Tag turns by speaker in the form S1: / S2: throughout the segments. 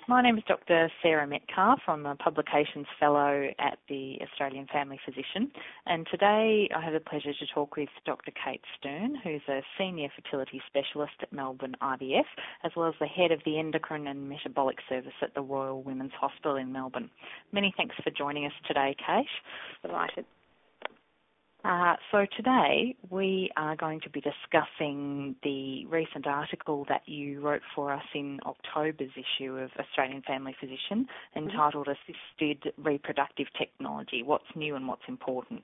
S1: My name is Dr. Sarah Metcalf. I'm a Publications Fellow at the Australian Family Physician, and today I have the pleasure to talk with Dr. Kate Stern, who's a Senior Fertility Specialist at Melbourne IVF, as well as the Head of the Endocrine and Metabolic Service at the Royal Women's Hospital in Melbourne. Many thanks for joining us today, Kate.
S2: Delighted.
S1: So today we are going to be discussing the recent article that you wrote for us in October's issue of Australian Family Physician entitled Assisted Reproductive Technology, What's New and What's Important.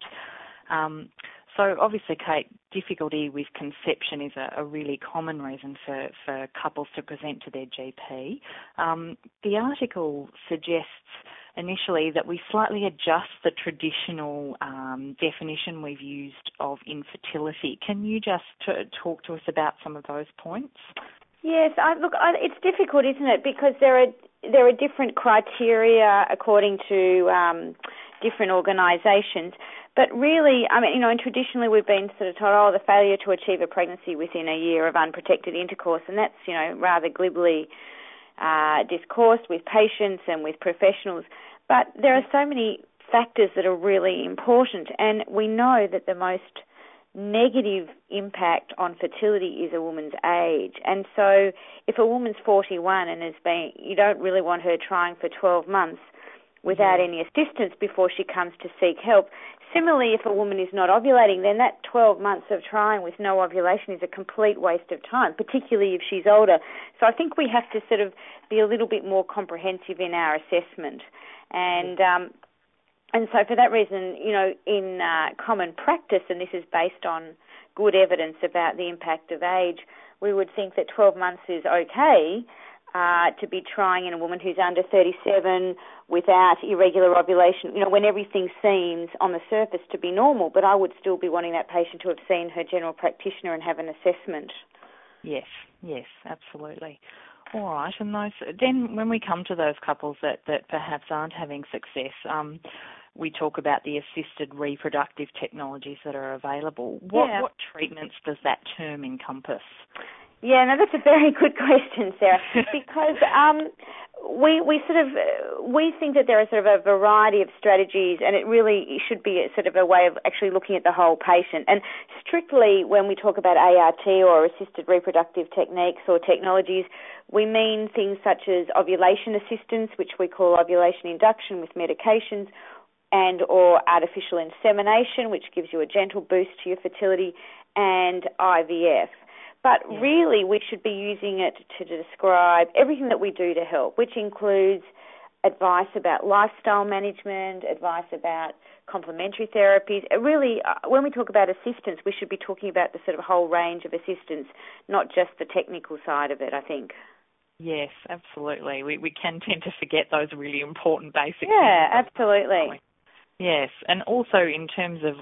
S1: So obviously, Kate, difficulty with conception is a really common reason for couples to present to their GP. The article suggests initially that we slightly adjust the traditional definition we've used of infertility. Can you just talk to us about some of those points?
S2: Yes, it's difficult, isn't it? Because there are different criteria according to different organisations. But really, and traditionally we've been sort of told, the failure to achieve a pregnancy within a year of unprotected intercourse, and that's, rather glibly discoursed with patients and with professionals. But there are so many factors that are really important, and we know that the most negative impact on fertility is a woman's age. And so if a woman's 41 and you don't really want her trying for 12 months without any assistance before she comes to seek help. Similarly, if a woman is not ovulating, then that 12 months of trying with no ovulation is a complete waste of time, particularly if she's older. So I think we have to sort of be a little bit more comprehensive in our assessment. And so for that reason, in common practice, and this is based on good evidence about the impact of age, we would think that 12 months is okay to be trying in a woman who's under 37 without irregular ovulation, when everything seems on the surface to be normal, but I would still be wanting that patient to have seen her general practitioner and have an assessment.
S1: Yes, absolutely. All right, and then when we come to those couples that perhaps aren't having success, we talk about the assisted reproductive technologies that are available. What treatments does that term encompass?
S2: Yeah, no, that's a very good question, Sarah, because we think that there are sort of a variety of strategies, and it really should be a sort of a way of actually looking at the whole patient. And strictly, when we talk about ART or assisted reproductive techniques or technologies, we mean things such as ovulation assistance, which we call ovulation induction with medications, and or artificial insemination, which gives you a gentle boost to your fertility, and IVF. But really, we should be using it to describe everything that we do to help, which includes advice about lifestyle management, advice about complementary therapies. Really, when we talk about assistance, we should be talking about the sort of whole range of assistance, not just the technical side of it, I think.
S1: Yes, absolutely. We can tend to forget those really important basic things.
S2: Yeah, absolutely.
S1: Yes, and also in terms of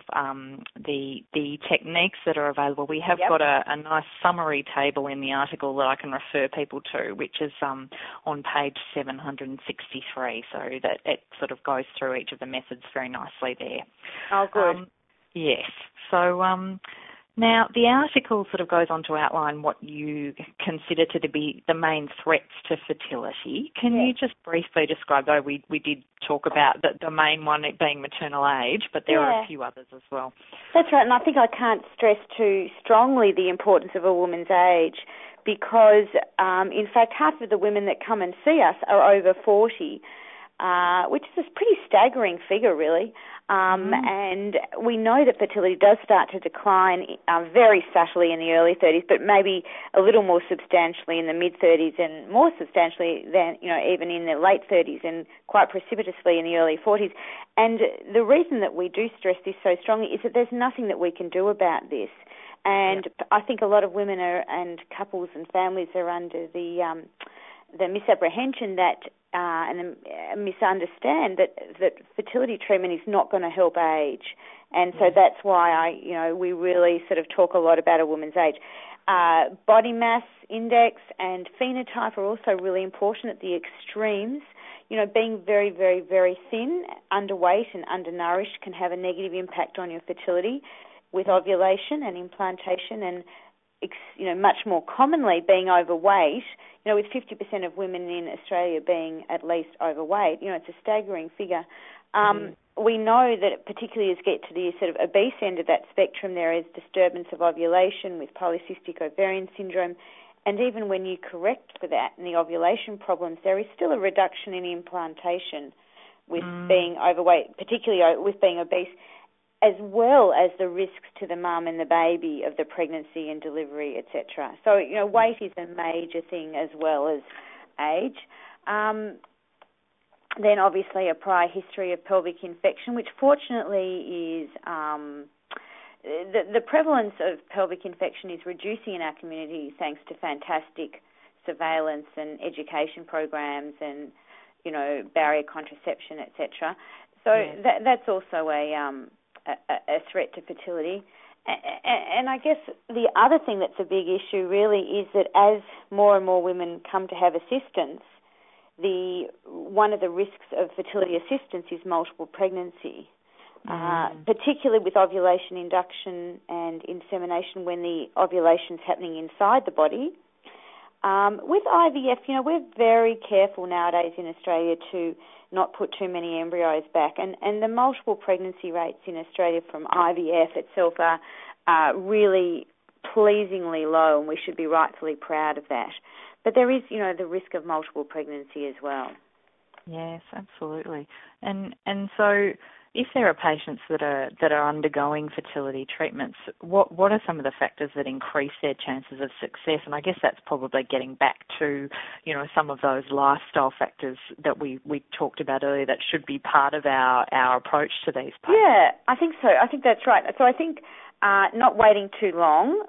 S1: the techniques that are available, we have got a nice summary table in the article that I can refer people to, which is on page 763, so that it sort of goes through each of the methods very nicely there.
S2: Oh, good.
S1: Yes, so now the article sort of goes on to outline what you consider to be the main threats to fertility. Can you just briefly describe, though we did talk about the main one being maternal age, but there are a few others as well.
S2: That's right, and I think I can't stress too strongly the importance of a woman's age because, in fact, half of the women that come and see us are over 40, which is a pretty staggering figure, really. And we know that fertility does start to decline very subtly in the early 30s, but maybe a little more substantially in the mid-30s and more substantially than, even in the late 30s and quite precipitously in the early 40s. And the reason that we do stress this so strongly is that there's nothing that we can do about this. And I think a lot of women and couples and families are under the misapprehension that and misunderstand that fertility treatment is not going to help age, and so that's why we really sort of talk a lot about a woman's age. Body mass index and phenotype are also really important at the extremes. Being very, very, very thin, underweight, and undernourished can have a negative impact on your fertility with ovulation and implantation, and much more commonly being overweight, with 50% of women in Australia being at least overweight, it's a staggering figure. We know that particularly as you get to the sort of obese end of that spectrum, there is disturbance of ovulation with polycystic ovarian syndrome, and even when you correct for that and the ovulation problems, there is still a reduction in implantation with being overweight, particularly with being obese, as well as the risks to the mum and the baby of the pregnancy and delivery, etc. So, weight is a major thing as well as age. Then obviously a prior history of pelvic infection, which fortunately is the prevalence of pelvic infection is reducing in our community thanks to fantastic surveillance and education programs and, barrier contraception, etc. So that's also a threat to fertility. And I guess the other thing that's a big issue really is that as more and more women come to have assistance, one of the risks of fertility assistance is multiple pregnancy, particularly with ovulation induction and insemination when the ovulation's happening inside the body. With IVF, we're very careful nowadays in Australia to not put too many embryos back, and the multiple pregnancy rates in Australia from IVF itself are really pleasingly low, and we should be rightfully proud of that. But there is, the risk of multiple pregnancy as well.
S1: Yes, absolutely. And so if there are patients that are undergoing fertility treatments, what are some of the factors that increase their chances of success? And I guess that's probably getting back to, some of those lifestyle factors that we talked about earlier that should be part of our approach to these patients.
S2: Yeah, I think so. I think that's right. So I think not waiting too long.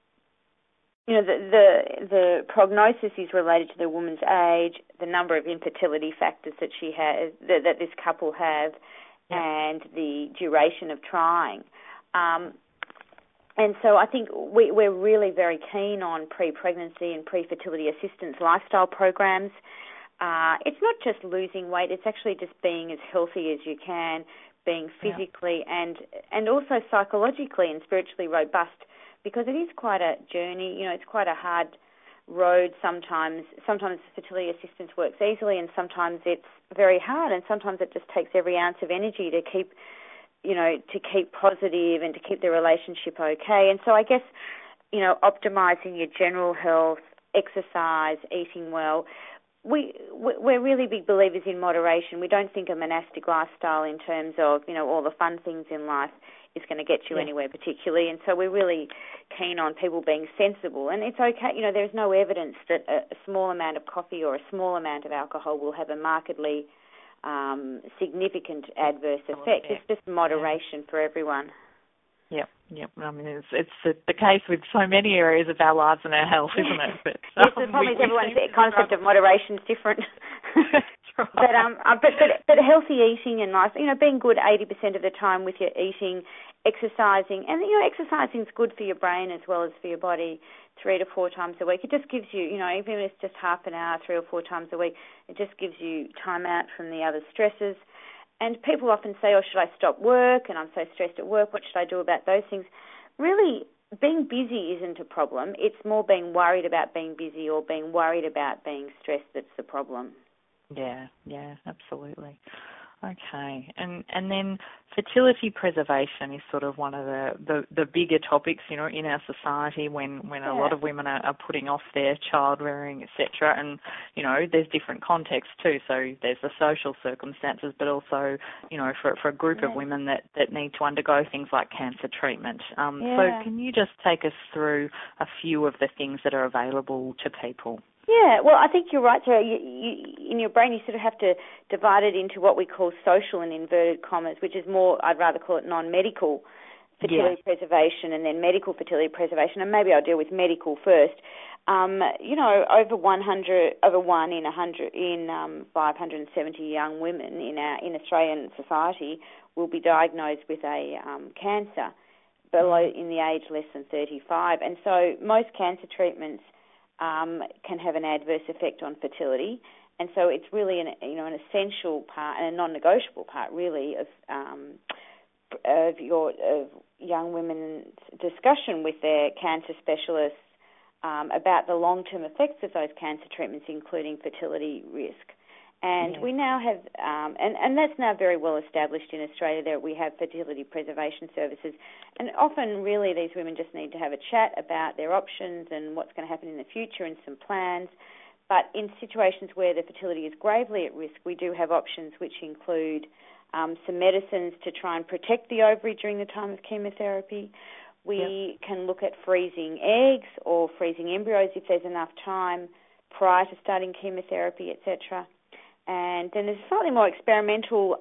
S2: The prognosis is related to the woman's age, the number of infertility factors that she has, that this couple have, and the duration of trying. And so I think we're really very keen on pre-pregnancy and pre-fertility assistance lifestyle programs. It's not just losing weight, it's actually just being as healthy as you can, being physically and also psychologically and spiritually robust, because it is quite a journey, it's quite a hard road sometimes. Sometimes fertility assistance works easily and sometimes it's very hard, and sometimes it just takes every ounce of energy to keep positive and to keep the relationship okay. And so I guess, optimizing your general health, exercise, eating well, we're really big believers in moderation. We don't think a monastic lifestyle in terms of, all the fun things in life is going to get you anywhere particularly. And so we're really keen on people being sensible. And it's okay, there's no evidence that a small amount of coffee or a small amount of alcohol will have a markedly significant adverse effect. It's just moderation for everyone.
S1: Yep. I mean, it's the case with so many areas of our lives and our health, isn't it? But,
S2: yes, the problem is everyone's concept of moderation is different. But healthy eating and nice, being good 80% of the time with your eating, exercising, and exercising is good for your brain as well as for your body 3 to 4 times a week. It just gives you, even if it's just half an hour, 3 or 4 times a week, it just gives you time out from the other stresses. And people often say, should I stop work? And I'm so stressed at work. What should I do about those things? Really, being busy isn't a problem. It's more being worried about being busy or being worried about being stressed that's the problem.
S1: Yeah, absolutely. Okay, and then fertility preservation is sort of one of the bigger topics, in our society when a lot of women are putting off their childbearing, etc. And there's different contexts too. So there's the social circumstances, but also for a group of women that need to undergo things like cancer treatment. So can you just take us through a few of the things that are available to people?
S2: Yeah, well, I think you're right, Sarah. You, in your brain, you sort of have to divide it into what we call social in inverted commas, which is more, I'd rather call it non-medical fertility preservation and then medical fertility preservation. And maybe I'll deal with medical first. Over 1 in 570 young women in Australian society will be diagnosed with a cancer in the age less than 35. And so most cancer treatments can have an adverse effect on fertility, and so it's really an essential part and a non-negotiable part, really, of young women's discussion with their cancer specialists about the long-term effects of those cancer treatments, including fertility risk. And we now have, and that's now very well established in Australia, that we have fertility preservation services. And often, really, these women just need to have a chat about their options and what's going to happen in the future and some plans. But in situations where the fertility is gravely at risk, we do have options which include some medicines to try and protect the ovary during the time of chemotherapy. We can look at freezing eggs or freezing embryos if there's enough time prior to starting chemotherapy, etc. And then there's a slightly more experimental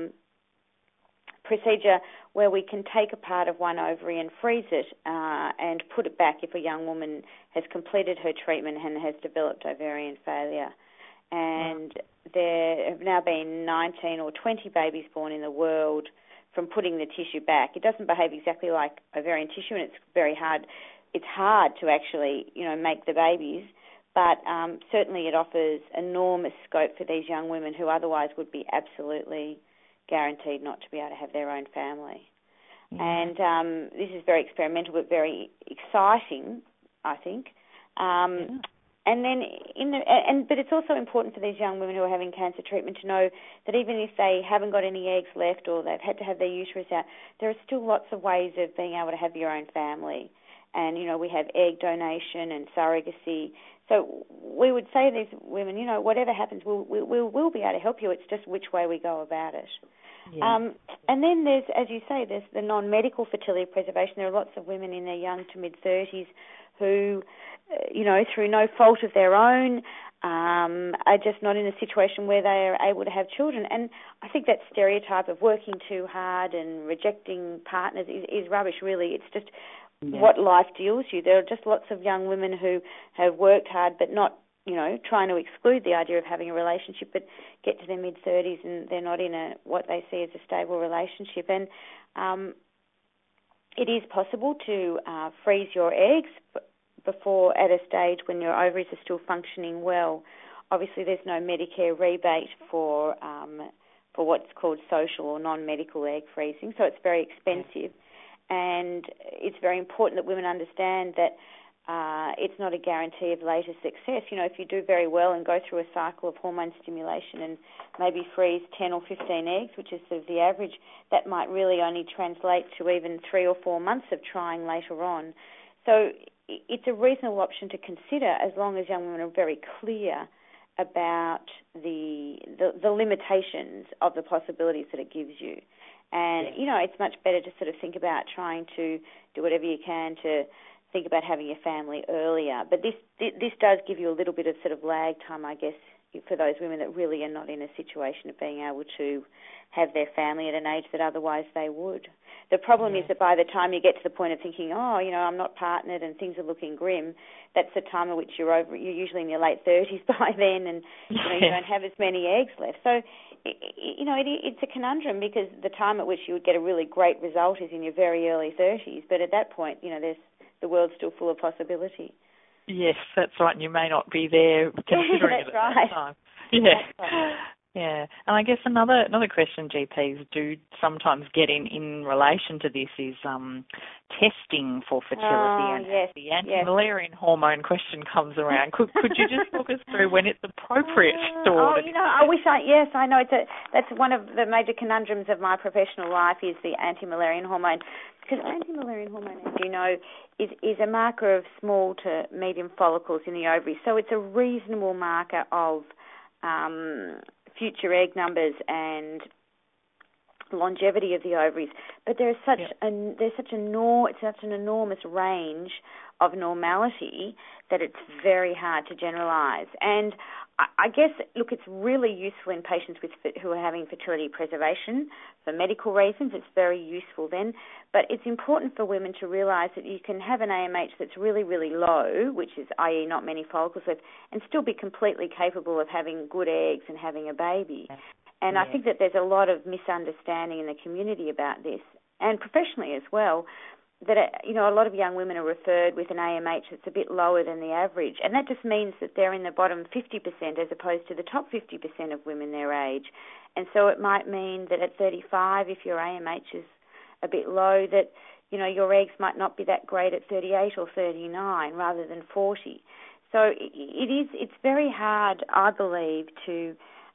S2: procedure where we can take a part of one ovary and freeze it and put it back if a young woman has completed her treatment and has developed ovarian failure. And there have now been 19 or 20 babies born in the world from putting the tissue back. It doesn't behave exactly like ovarian tissue, and it's very hard. It's hard to actually, make the babies. But certainly it offers enormous scope for these young women who otherwise would be absolutely guaranteed not to be able to have their own family. And this is very experimental but very exciting, I think. And then, but it's also important for these young women who are having cancer treatment to know that even if they haven't got any eggs left or they've had to have their uterus out, there are still lots of ways of being able to have your own family. And, we have egg donation and surrogacy. So we would say to these women, whatever happens, we'll be able to help you. It's just which way we go about it. And then there's, as you say, there's the non-medical fertility preservation. There are lots of women in their young to mid-30s who, through no fault of their own, are just not in a situation where they are able to have children. And I think that stereotype of working too hard and rejecting partners is rubbish, really. It's just what life deals you. There are just lots of young women who have worked hard but not, trying to exclude the idea of having a relationship, but get to their mid-30s and they're not in what they see as a stable relationship. And it is possible to freeze your eggs before at a stage when your ovaries are still functioning well. Obviously, there's no Medicare rebate for what's called social or non-medical egg freezing, so it's very expensive. And it's very important that women understand that it's not a guarantee of later success. If you do very well and go through a cycle of hormone stimulation and maybe freeze 10 or 15 eggs, which is sort of the average, that might really only translate to even 3 or 4 months of trying later on. So it's a reasonable option to consider as long as young women are very clear about the limitations of the possibilities that it gives you. And, it's much better to sort of think about trying to do whatever you can to think about having a family earlier. But this does give you a little bit of sort of lag time, I guess, for those women that really are not in a situation of being able to have their family at an age that otherwise they would. The problem is that by the time you get to the point of thinking, I'm not partnered and things are looking grim, that's the time at which you're usually in your late 30s by then, and you don't have as many eggs left. So, it's a conundrum because the time at which you would get a really great result is in your very early 30s, but at that point, the world's still full of possibility.
S3: Yes, that's right, and you may not be there considering it at that time. Yeah, and I guess another question GPs do sometimes get in relation to this is testing for fertility, and the anti-Müllerian hormone question comes around. Could you just talk us through when it's appropriate
S2: I wish I know. That's one of the major conundrums of my professional life is the anti-Müllerian hormone. Because anti-Müllerian hormone, as you know, is a marker of small to medium follicles in the ovary. So it's a reasonable marker of future egg numbers and longevity of the ovaries. But there's such an enormous range of normality that it's very hard to generalise. And I guess, look, it's really useful in patients who are having fertility preservation for medical reasons. It's very useful then. But it's important for women to realise that you can have an AMH that's really, really low, which is, i.e., not many follicles left, and still be completely capable of having good eggs and having a baby. And I think that there's a lot of misunderstanding in the community about this, and professionally as well, that a lot of young women are referred with an AMH that's a bit lower than the average, and that just means that they're in the bottom 50% as opposed to the top 50% of women their age. And so it might mean that at 35, if your AMH is a bit low, that your eggs might not be that great at 38 or 39 rather than 40. So it's very hard, I believe, to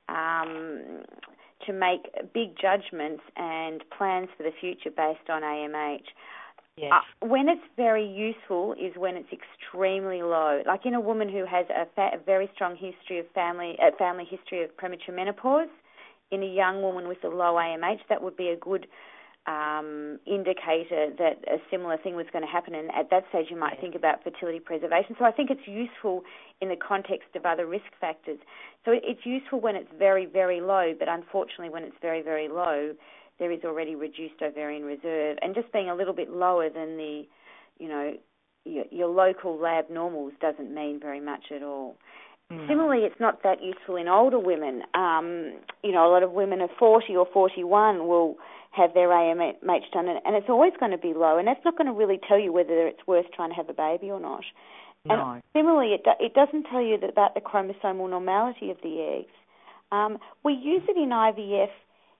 S2: make big judgments and plans for the future based on AMH.
S3: Yes.
S2: When it's very useful is when it's extremely low. Like in a woman who has a very strong history of family history of premature menopause, in a young woman with a low AMH, that would be a good indicator that a similar thing was going to happen, and at that stage you might think about fertility preservation. So I think it's useful in the context of other risk factors. So it's useful when it's very, very low, but unfortunately when it's very, very low, there is already reduced ovarian reserve, and just being a little bit lower than the, your local lab normals doesn't mean very much at all. Similarly, it's not that useful in older women. A lot of women of 40 or 41 will have their AMH done, and it's always going to be low, and that's not going to really tell you whether it's worth trying to have a baby or not.
S3: No.
S2: And similarly, it doesn't tell you about the chromosomal normality of the eggs. We use it in IVF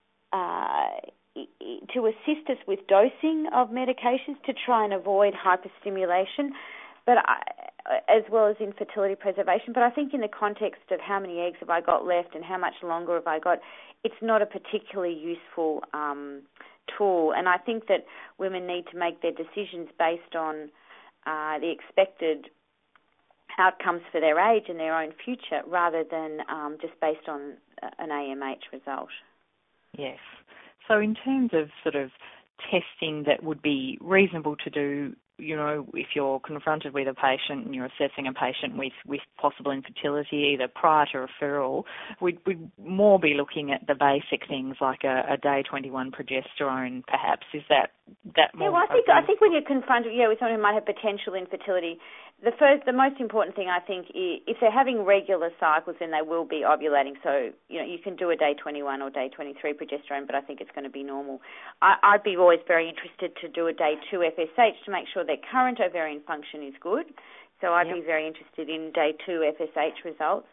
S2: to assist us with dosing of medications to try and avoid hyperstimulation, but as well as in fertility preservation. But I think in the context of how many eggs have I got left and how much longer have I got, it's not a particularly useful tool. And I think that women need to make their decisions based on the expected outcomes for their age and their own future, rather than just based on an AMH result.
S3: Yes. So in terms of sort of testing that would be reasonable to do, if you're confronted with a patient and you're assessing a patient with possible infertility, either prior to referral, we'd more be looking at the basic things like a day 21 progesterone, perhaps. Is that more?
S2: Yeah, well, I think when you're confronted, with someone who might have potential infertility, the most important thing, I think, is if they're having regular cycles, then they will be ovulating. So, you can do a day 21 or day 23 progesterone, but I think it's going to be normal. I'd be always very interested to do a day 2 FSH to make sure their current ovarian function is good. So I'd be very interested in day 2 FSH results.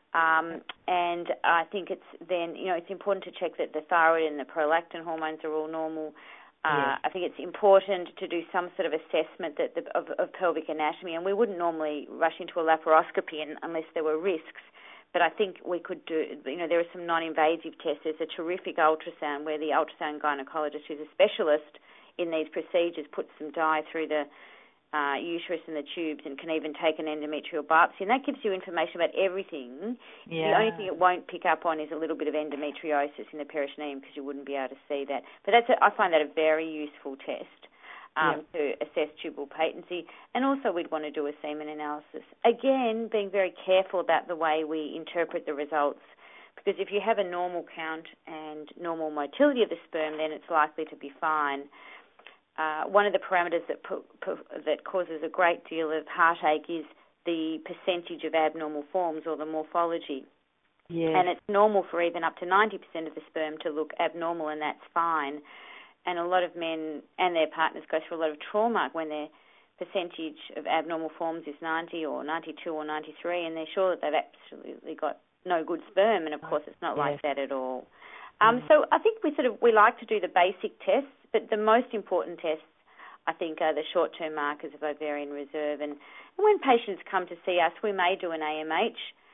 S2: And I think it's then, it's important to check that the thyroid and the prolactin hormones are all normal. I think it's important to do some sort of assessment of pelvic anatomy, and we wouldn't normally rush into a laparoscopy unless there were risks. But I think we could do, there are some non-invasive tests. There's a terrific ultrasound where the ultrasound gynecologist, who's a specialist in these procedures, puts some dye through the uterus and the tubes and can even take an endometrial biopsy. And that gives you information about everything. Yeah. The only thing it won't pick up on is a little bit of endometriosis in the peritoneum, because you wouldn't be able to see that. But I find that a very useful test to assess tubal patency. And also we'd want to do a semen analysis. Again, being very careful about the way we interpret the results, because if you have a normal count and normal motility of the sperm, then it's likely to be fine. One of the parameters that causes a great deal of heartache is the percentage of abnormal forms, or the morphology. Yes. And it's normal for even up to 90% of the sperm to look abnormal, and that's fine. And a lot of men and their partners go through a lot of trauma when their percentage of abnormal forms is 90 or 92 or 93, and they're sure that they've absolutely got no good sperm, and of course it's not like that at all. So I think we like to do the basic tests, but the most important tests, I think, are the short-term markers of ovarian reserve. And when patients come to see us, we may do an AMH,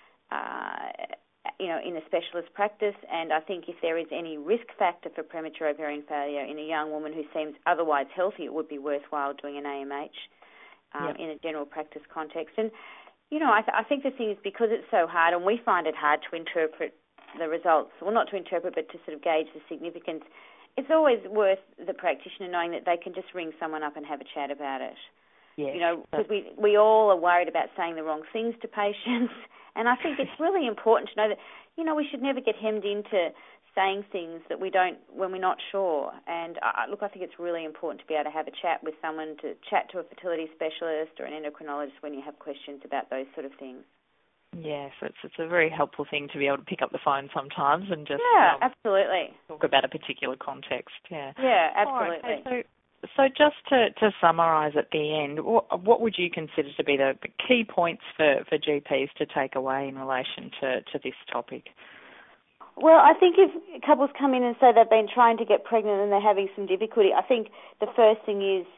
S2: in a specialist practice. And I think if there is any risk factor for premature ovarian failure in a young woman who seems otherwise healthy, it would be worthwhile doing an AMH in a general practice context. And, I think the thing is, because it's so hard, and we find it hard to interpret the results, well, not to interpret, but to sort of gauge the significance, it's always worth the practitioner knowing that they can just ring someone up and have a chat about it. Yes. Because we all are worried about saying the wrong things to patients, and I think it's really important to know that, we should never get hemmed into saying things that we don't when we're not sure. And I think it's really important to be able to have a chat with someone, to chat to a fertility specialist or an endocrinologist when you have questions about those sort of things.
S3: Yes, it's a very helpful thing to be able to pick up the phone sometimes and just
S2: absolutely
S3: talk about a particular context. Yeah,
S2: absolutely.
S3: Right. So just to summarise at the end, what would you consider to be the key points for GPs to take away in relation to this topic?
S2: Well, I think if couples come in and say they've been trying to get pregnant and they're having some difficulty, I think the first thing is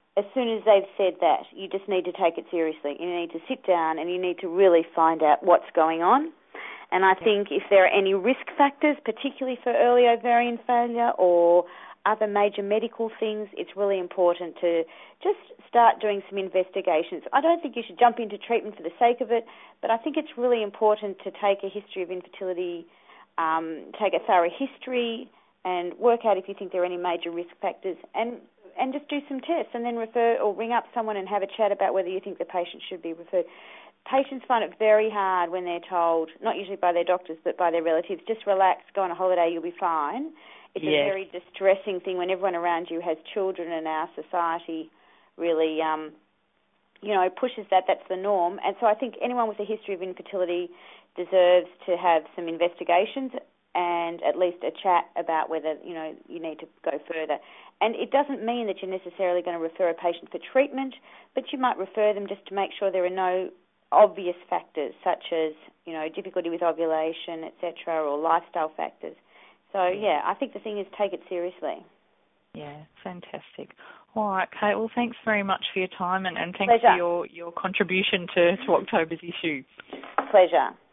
S2: as soon as they've said that, you just need to take it seriously. You need to sit down and you need to really find out what's going on. And I think if there are any risk factors, particularly for early ovarian failure or other major medical things, it's really important to just start doing some investigations. I don't think you should jump into treatment for the sake of it, but I think it's really important to take a history of infertility, take a thorough history, and work out if you think there are any major risk factors, and just do some tests, and then refer or ring up someone and have a chat about whether you think the patient should be referred. Patients find it very hard when they're told, not usually by their doctors, but by their relatives, just relax, go on a holiday, you'll be fine. It's a very distressing thing when everyone around you has children, and our society really, pushes that. That's the norm. And so I think anyone with a history of infertility deserves to have some investigations and at least a chat about whether, you need to go further. And it doesn't mean that you're necessarily going to refer a patient for treatment, but you might refer them just to make sure there are no obvious factors such as, difficulty with ovulation, etc., or lifestyle factors. So, I think the thing is take it seriously.
S3: Yeah, fantastic. All right, Kate, well, thanks very much for your time and thanks
S2: Pleasure.
S3: for your contribution to October's issue.
S2: Pleasure.